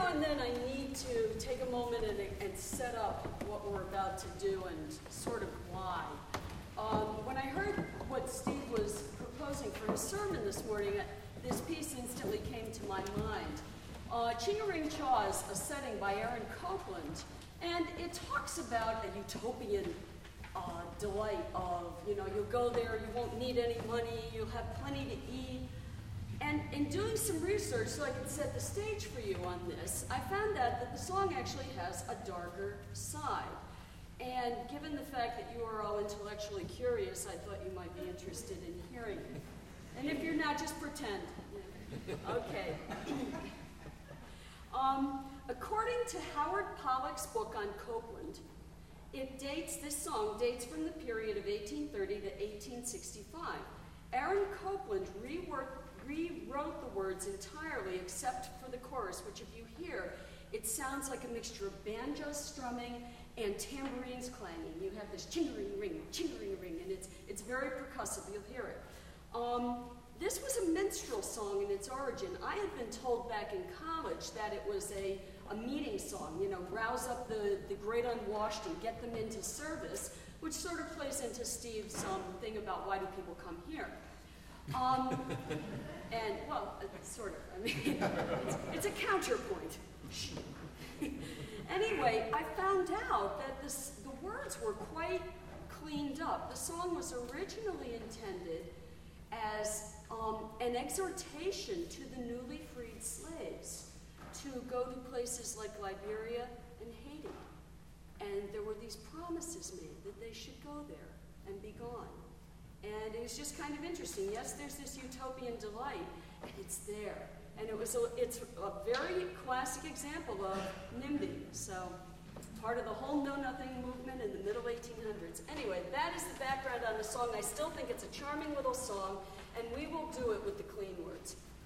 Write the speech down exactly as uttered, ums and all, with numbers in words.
now and then I need to take a moment and, and set up what we're about to do and sort of why. Um, when I heard what Steve was proposing for his sermon this morning, this piece instantly came to my mind. Uh, Ching-a-Ring Chaw is a setting by Aaron Copland, and it talks about a utopian uh, delight of, you know, you'll go there, you won't need any money, you'll have plenty to eat. And in doing some research so I could set the stage for you on this, I found out that the song actually has a darker side. And given the fact that you are all intellectually curious, I thought you might be interested in hearing it. And if you're not, just pretend. Okay. um, according to Howard Pollack's book on Copland, it dates, this song dates from the period of eighteen thirty to eighteen sixty-five. Aaron Copland reworked rewrote the words entirely except for the chorus, which if you hear, it sounds like a mixture of banjo strumming and tambourines clanging. You have this ching-a-ring-ring, ching-a-ring-ring, and it's, it's very percussive. You'll hear it. Um, this was a minstrel song in its origin. I had been told back in college that it was a, a meeting song, you know, rouse up the, the great unwashed and get them into service, which sort of plays into Steve's um, thing about why do people come here. Um, and, well, sort of, I mean, it's, it's a counterpoint. Anyway, I found out that this, the words were quite cleaned up. The song was originally intended as um, an exhortation to the newly freed slaves to go to places like Liberia and Haiti. And there were these promises made that they should go there and be gone. And it was just kind of interesting. Yes, there's this utopian delight, and it's there. And it was a, it's a very classic example of NIMBY. So part of the whole know-nothing movement in the middle eighteen hundreds. Anyway, that is the background on the song. I still think it's a charming little song, and we will do it with the clean words.